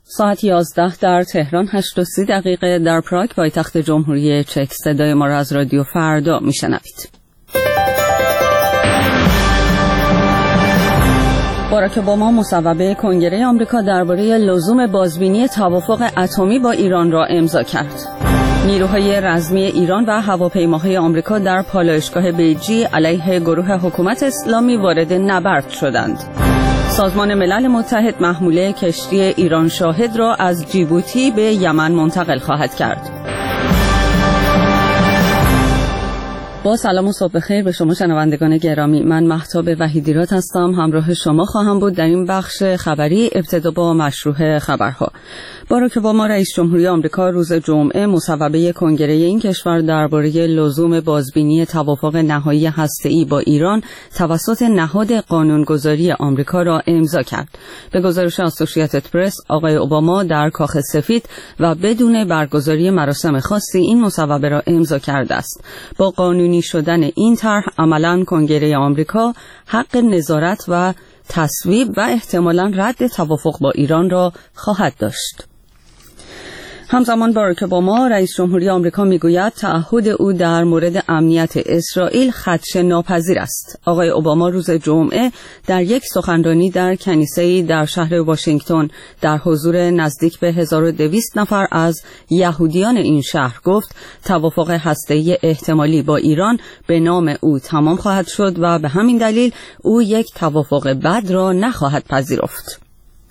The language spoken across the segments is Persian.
ساعت 11 در تهران، 8:30 در پراگ پایتخت جمهوری چک. صدای ما را از رادیو فردا میشنوید. باراک اوباما مصوبه کنگره آمریکا درباره لزوم بازبینی توافق اتمی با ایران را امضا کرد. نیروهای رزمی ایران و هواپیماهای آمریکا در پالایشگاه بیجی علیه گروه حکومت اسلامی وارد نبرد شدند. سازمان ملل متحد محموله کشتی ایران شاهد را از جیبوتی به یمن منتقل خواهد کرد. با سلام و صبح بخیر به شما شنوندگان گرامی، من مهتاب وحیدیراد هستم. همراه شما خواهم بود در این بخش خبری. ابتدا با مشروع خبرها. باراک اوباما رئیس جمهوری آمریکا روز جمعه مصوبه کنگره این کشور درباره لزوم بازبینی توافق نهایی هسته‌ای با ایران توسط نهاد قانونگذاری آمریکا را امضا کرد. به گزارش اسوسییتد پرس، آقای اوباما در کاخ سفید و بدون برگزاری مراسم خاصی این مصوبه را امضا کرده است. با قانونی شدن این طرح عملاً کنگره آمریکا حق نظارت و تصویب و احتمالاً رد توافق با ایران را خواهد داشت. همزمان باراک اوباما رئیس جمهوری آمریکا میگوید تعهد او در مورد امنیت اسرائیل خدشه ناپذیر است. آقای اوباما روز جمعه در یک سخنرانی در کنیسه‌ای در شهر واشنگتن در حضور نزدیک به 1200 نفر از یهودیان این شهر گفت توافق هسته‌ای احتمالی با ایران به نام او تمام خواهد شد و به همین دلیل او یک توافق بد را نخواهد پذیرفت.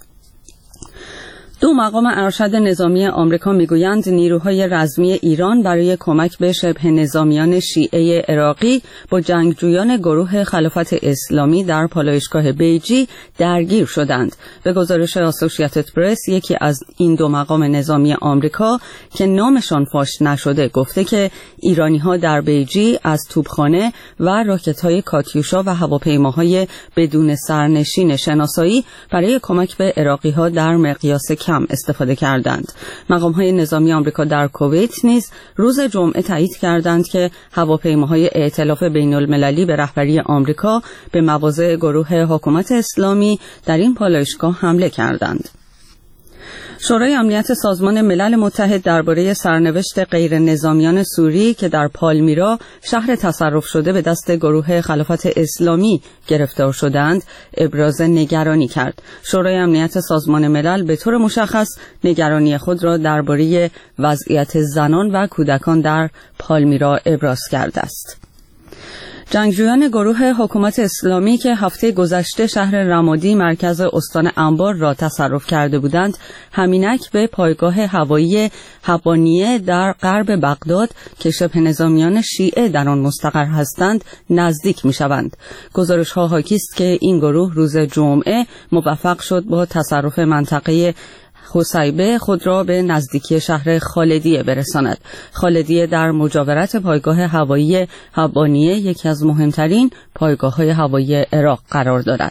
دو مقام ارشد نظامی آمریکا میگویند نیروهای رزمی ایران برای کمک به شبه نظامیان شیعه عراقی با جنگجویان گروه خلافت اسلامی در پالایشگاه بیجی درگیر شدند. به گزارش اسوسییتد پرس، یکی از این دو مقام نظامی آمریکا که نامشان فاش نشده گفته که ایرانی‌ها در بیجی از توپخانه و راکت‌های کاتیوشا و هواپیماهای بدون سرنشین شناسایی برای کمک به عراقی‌ها در مقیاس کم استفاده کردند. مقام‌های نظامی آمریکا در کویت نیز روز جمعه تایید کردند که هواپیماهای ائتلاف بین‌المللی به رهبری آمریکا به مواضع گروه حکومت اسلامی در این پالایشگاه حمله کردند. شورای امنیت سازمان ملل متحد درباره سرنوشت غیر نظامیان سوری که در پالمیرا شهر تصرف شده به دست گروه خلافت اسلامی گرفتار شدند ابراز نگرانی کرد. شورای امنیت سازمان ملل به طور مشخص نگرانی خود را درباره وضعیت زنان و کودکان در پالمیرا ابراز کرده است. جنگجویان گروه حکومت اسلامی که هفته گذشته شهر رمادی مرکز استان انبار را تصرف کرده بودند، همینک به پایگاه هوایی حبانیه در غرب بغداد که شبه نظامیان شیعه در آن مستقر هستند نزدیک می‌شوند. گزارش‌ها حاکی است که این گروه روز جمعه موفق شد با تصرف منطقه حسیبه خود را به نزدیکی شهر خالدیه برساند. خالدیه در مجاورت پایگاه هوایی حبانیه یکی از مهمترین پایگاه‌های هوایی عراق قرار دارد.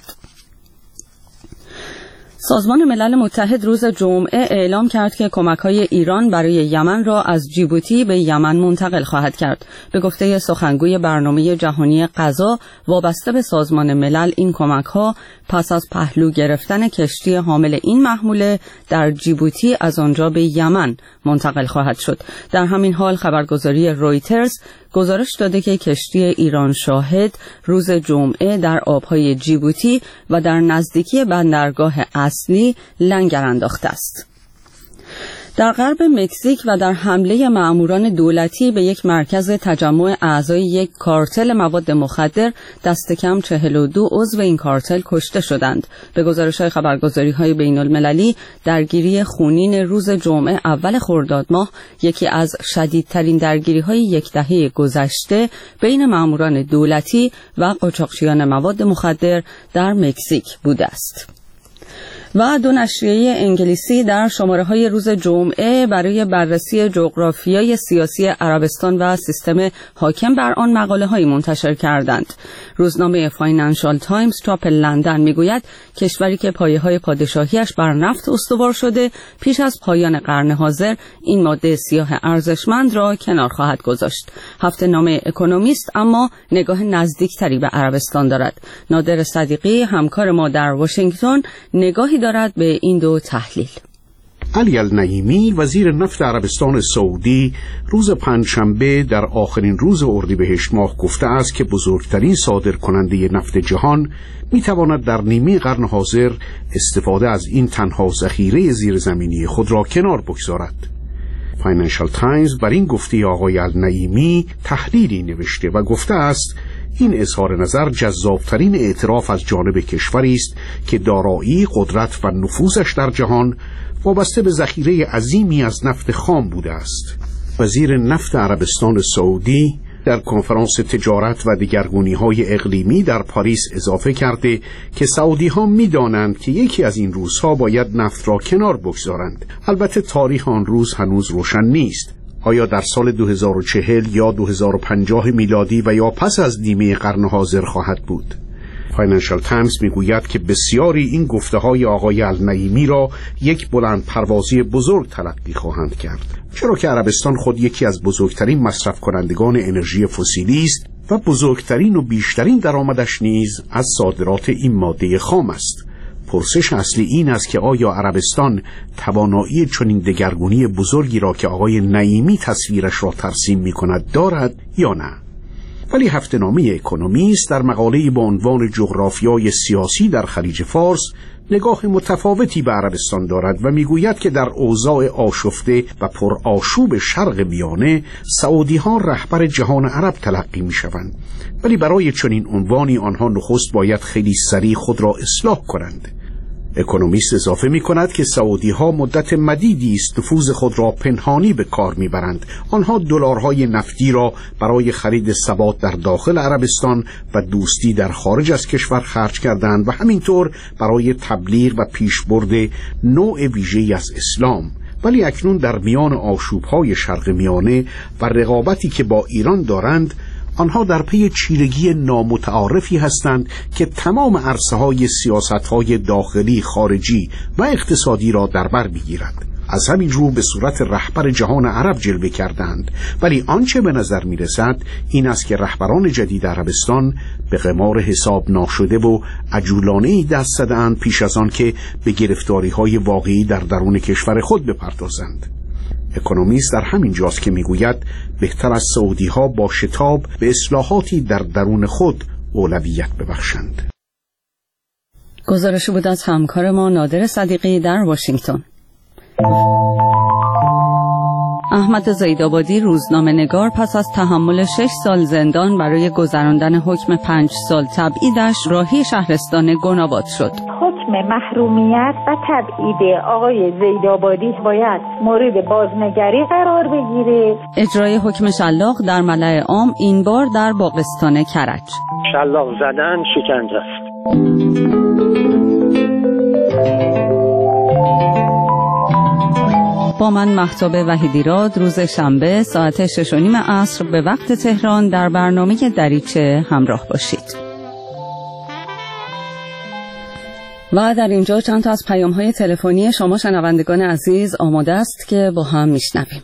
سازمان ملل متحد روز جمعه اعلام کرد که کمک‌های ایران برای یمن را از جیبوتی به یمن منتقل خواهد کرد. به گفته سخنگوی برنامه جهانی غذا وابسته به سازمان ملل، این کمک‌ها پس از پهلو گرفتن کشتی حامل این محموله در جیبوتی از آنجا به یمن منتقل خواهد شد. در همین حال خبرگزاری رویترز گزارش داده که کشتی ایران شاهد روز جمعه در آبهای جیبوتی و در نزدیکی بندرگاه اصلی لنگر انداخته است. در غرب مکزیک و در حمله مأموران دولتی به یک مرکز تجمع اعضای یک کارتل مواد مخدر دست کم 42 عضو این کارتل کشته شدند. به گزارش‌های خبرگزاری‌های بین‌المللی، درگیری خونین روز جمعه اول خرداد ماه یکی از شدیدترین درگیری‌های یک دهه گذشته بین مأموران دولتی و قاچاقچیان مواد مخدر در مکزیک بوده است. و دو نشریه انگلیسی در شماره‌های روز جمعه برای بررسی جغرافیای سیاسی عربستان و سیستم حاکم بر آن مقاله‌هایی منتشر کردند. روزنامه فاینانشال تایمز چاپ لندن میگوید کشوری که پایه‌های پادشاهیش بر نفت استوار شده پیش از پایان قرن حاضر این ماده سیاه ارزشمند را کنار خواهد گذاشت. هفته‌نامه اکونومیست اما نگاه نزدیکتری به عربستان دارد. نادر صدیقی همکار ما در واشنگتن نگاهی دارد به این دو تحلیل. علی النعیمی وزیر نفت عربستان سعودی روز پنجشنبه در آخرین روز اردیبهشت ماه گفته است که بزرگترین صادرکننده نفت جهان میتواند در نیمه قرن حاضر استفاده از این تنها ذخیره زیرزمینی خود را کنار بگذارد. فاینانشال تایمز بر این گفته آقای النعیمی تحلیلی نوشته و گفته است این اظهار نظر جذابترین اعتراف از جانب کشوری است که دارایی، قدرت و نفوذش در جهان وابسته به ذخیره عظیمی از نفت خام بوده است. وزیر نفت عربستان سعودی در کنفرانس تجارت و دگرگونی‌های اقلیمی در پاریس اضافه کرده که سعودی‌ها می‌دانند که یکی از این روزها باید نفت را کنار بگذارند. البته تاریخ آن روز هنوز روشن نیست. آیا در سال 2040 یا 2050 میلادی و یا پس از نیمه قرن حاضر خواهد بود؟ فاینانشال تایمز میگوید که بسیاری این گفته‌های آقای النعیمی را یک بلند پروازی بزرگ تلقی خواهند کرد، چرا که عربستان خود یکی از بزرگترین مصرف کنندگان انرژی فسیلی است و بزرگترین و بیشترین درآمدش نیز از صادرات این ماده خام است. پرسش اصلی این است که آیا عربستان توانایی چنین دگرگونی بزرگی را که آقای نعیمی تصویرش را ترسیم می‌کند دارد یا نه؟ ولی هفته‌نامه اکونومیست در مقاله‌ای با عنوان جغرافیای سیاسی در خلیج فارس نگاه متفاوتی به عربستان دارد و میگوید که در اوضاع آشفته و پرآشوب شرق میانه سعودی‌ها رهبر جهان عرب تلقی می‌شوند، ولی برای چنین عنوانی آنها نخست باید خیلی سریع خود را اصلاح کنند. اکونومیست اضافه می کند که سعودی‌ها مدت مدیدی است نفوذ خود را پنهانی به کار می‌برند. آنها دلارهای نفتی را برای خرید ثبات در داخل عربستان و دوستی در خارج از کشور خرج کردند و همینطور برای تبلیغ و پیشبرد نوع ویژه‌ای از اسلام. ولی اکنون در میان آشوب‌های شرق میانه و رقابتی که با ایران دارند، آنها در پی چیرگی نامتعارفی هستند که تمام عرصه‌های سیاست‌های داخلی، خارجی و اقتصادی را در بر می‌گیرد. از همین رو به صورت رهبر جهان عرب جلوه کردند، ولی آنچه به نظر می‌رسد این است که رهبران جدید عربستان به قمار حساب ناشده و عجولانه‌ای دست زدند پیش از آن که به گرفتاری‌های واقعی در درون کشور خود بپردازند. اکونومیست در همین جاست که میگوید بهتر از سعودی‌ها با شتاب به اصلاحاتی در درون خود اولویت ببخشند. گزارش بود از همکار ما نادر صدیقی در واشنگتن. احمد زیدآبادی روزنامه‌نگار پس از تحمل 6 سال زندان برای گذراندن حکم 5 سال تبعیدش راهی شهرستان گناباد شد. حکم محرومیت و تبعید آقای زیدآبادی باید مورد بازنگری قرار بگیره. اجرای حکم شلاق در ملأ عام، این بار در باغستان کرج. شلاق زدن شکنجه است. با من مهتاب وحیدیراد روز شنبه ساعت 6:30 عصر به وقت تهران در برنامه دریچه همراه باشید. و در اینجا چند تا از پیام‌های تلفنی شما شنوندگان عزیز آماده است که با هم میشنویم.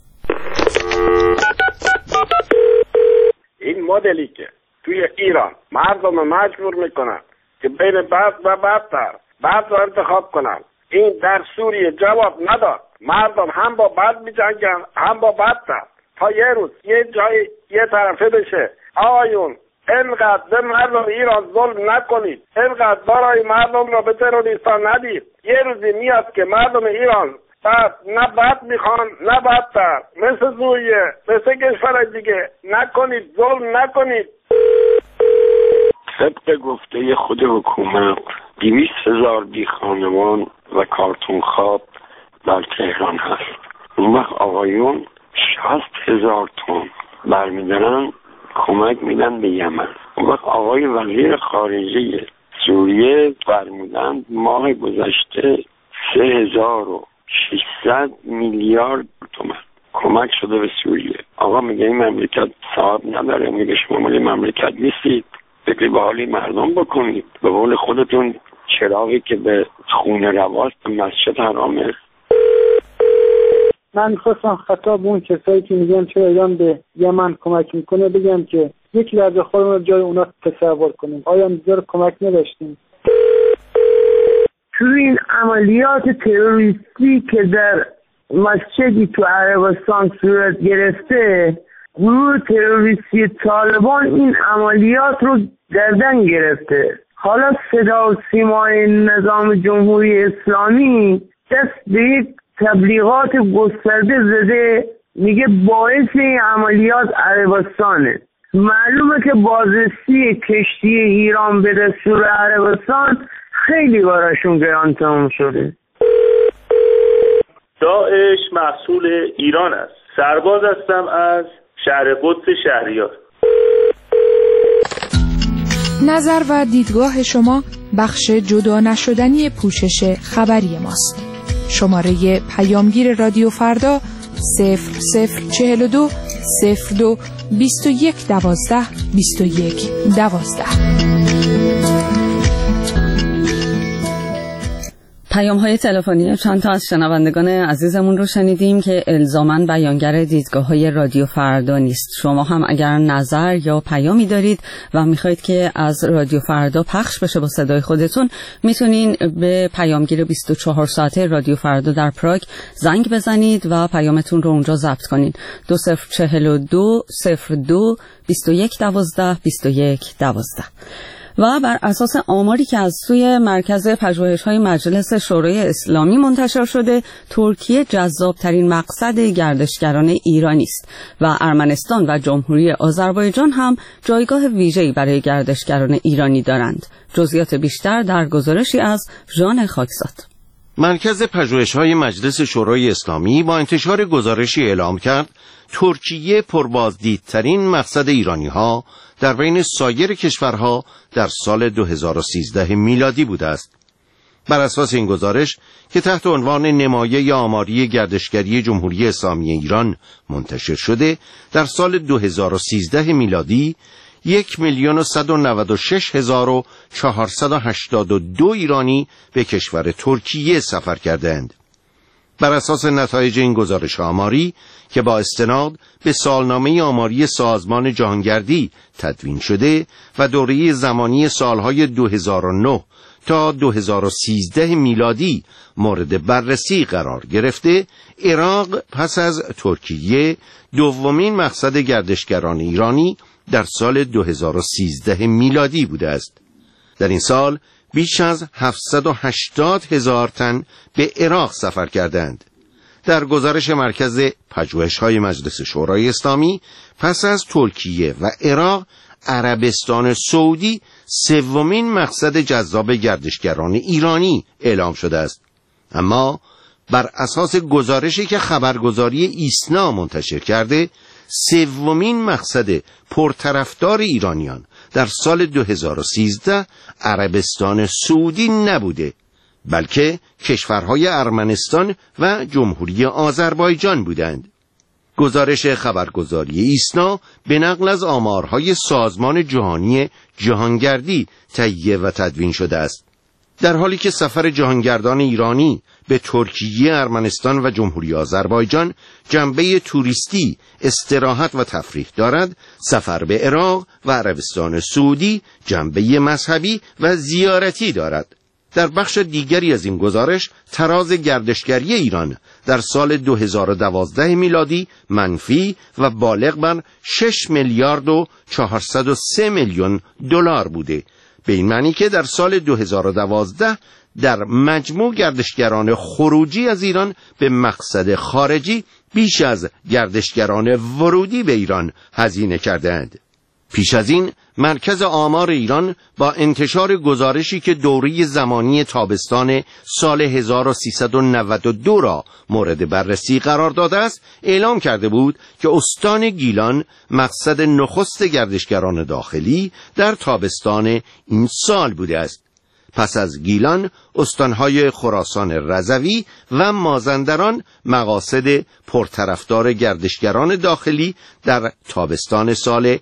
این مدلی که توی ایران مردم مجبور میکنن که بین بد و بدتر بد رو انتخاب کنن، این در سوریه جواب نداد. مردم هم با بد میجنگن هم با بدتر، تا یه روز یه جای یه طرفه بشه آقایون اینقدر به مردم ایران ظلم نکنید، اینقدر دارای مردم را به تروریستا ندید. یه روزی میاد که مردم ایران بعد نه بد میخوان نه بدتر، مثل سوریه مثل کشور دیگه نکنید، ظلم نکنید. طبق گفته خود حکومت 200,000 بی خانمان و کارتون خواب در تهران هست. اون وقت آقایون 60,000 تن برمیدارن کمک میدن به یمن. اون وقت آقای وزیر خارجه سوریه فرمودند ماه گذشته 3,600 میلیارد تومان کمک شده به سوریه. آقا میگه این مملکت صاحب نداره، میگه شما مالی مملکت نیستید، فکری به حالی مردم بکنید. به قول خودتون چراغی که به خونه رواست به مسجد حرامه. من میخواستم خطاب اون کسایی که میگن چرا ایران به یمن کمک میکنه بگم که یک لحظه خودمون رو جای اونا تصور کنیم. آیا اینجا کمک نداشتیم؟ تو این عملیات تروریستی که در مسجدی تو عربستان صورت گرفته، گروه تروریستی طالبان این عملیات رو گردن گرفته. حالا صدا و سیمای نظام جمهوری اسلامی دست به یک تبلیغات گسترده زده، میگه باعث این عملیات عربستانه. معلومه که بازرسی کشتی ایران به دستور عربستان خیلی براشون گران تمام شده. داعش محصول ایران است. سرباز هستم از شهر قدس شهریار. نظر و دیدگاه شما بخش جدا نشدنی پوشش خبری ماست. شماره پیامگیر رادیو فردا 0042 02 21 12 21 12. پیام‌های تلفنی چند تا از شنوندگان عزیزمون رو شنیدیم که الزاماً بیانگر دیدگاه‌های رادیو فردا نیست. شما هم اگر نظر یا پیامی دارید و می‌خواید که از رادیو فردا پخش بشه با صدای خودتون، میتونین به پیامگیر 24 ساعته رادیو فردا در پراگ زنگ بزنید و پیامتون رو اونجا ضبط کنین. 2042 02 21 12 21 12. و بر اساس آماری که از سوی مرکز پژوهش‌های مجلس شورای اسلامی منتشر شده، ترکیه جذاب‌ترین مقصد گردشگران ایرانی است و ارمنستان و جمهوری آذربایجان هم جایگاه ویژه‌ای برای گردشگران ایرانی دارند. جزئیات بیشتر در گزارشی از ژان خاکزاد. مرکز پژوهش‌های مجلس شورای اسلامی با انتشار گزارشی اعلام کرد ترکیه پربازدیدترین مقصد ایرانی‌ها در بین سایر کشورها در سال 2013 میلادی بوده است. بر اساس این گزارش که تحت عنوان نمایه آماری گردشگری جمهوری اسلامی ایران منتشر شده، در سال 2013 میلادی 1,196,482 ایرانی به کشور ترکیه سفر کردند. بر اساس نتایج این گزارش آماری که با استناد به سالنامه آماری سازمان جهانگردی تدوین شده و دوره زمانی سالهای 2009 تا 2013 میلادی مورد بررسی قرار گرفته، عراق پس از ترکیه دومین مقصد گردشگران ایرانی در سال 2013 میلادی بوده است. در این سال بیش از 780,000 تن به عراق سفر کردند. در گزارش مرکز پژوهش‌های مجلس شورای اسلامی، پس از ترکیه و عراق، عربستان سعودی سومین مقصد جذاب گردشگران ایرانی اعلام شده است. اما بر اساس گزارشی که خبرگزاری ایسنا منتشر کرده، سومین مقصد پرطرفدار ایرانیان در سال 2013 عربستان سعودی نبوده، بلکه کشورهای ارمنستان و جمهوری آذربایجان بودند. گزارش خبرگزاری ایسنا به نقل از آمارهای سازمان جهانی جهانگردی تهیه و تدوین شده است. در حالی که سفر جهانگردان ایرانی به ترکیه، ارمنستان و جمهوری آذربایجان جنبه توریستی، استراحت و تفریح دارد، سفر به عراق و عربستان سعودی جنبه مذهبی و زیارتی دارد. در بخش دیگری از این گزارش، تراز گردشگری ایران در سال 2012 میلادی منفی و بالغ بر 6 میلیارد و 403 میلیون دلار بوده، به این معنی که در سال 2012 در مجموع گردشگران خروجی از ایران به مقصد خارجی بیش از گردشگران ورودی به ایران هزینه کردند. پیش از این مرکز آمار ایران با انتشار گزارشی که دوره زمانی تابستان سال 1392 را مورد بررسی قرار داده است، اعلام کرده بود که استان گیلان مقصد نخست گردشگران داخلی در تابستان این سال بوده است. پس از گیلان، استانهای خراسان رضوی و مازندران مقاصد پرطرفدار گردشگران داخلی در تابستان سال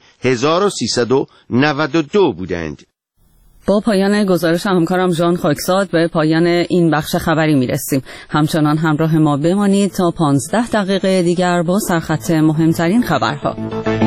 1392 بودند. با پایان گزارش همکارم ژان خاکزاد به پایان این بخش خبری میرسیم. همچنان همراه ما بمانید تا 15 دقیقه دیگر با سرخط مهمترین خبرها.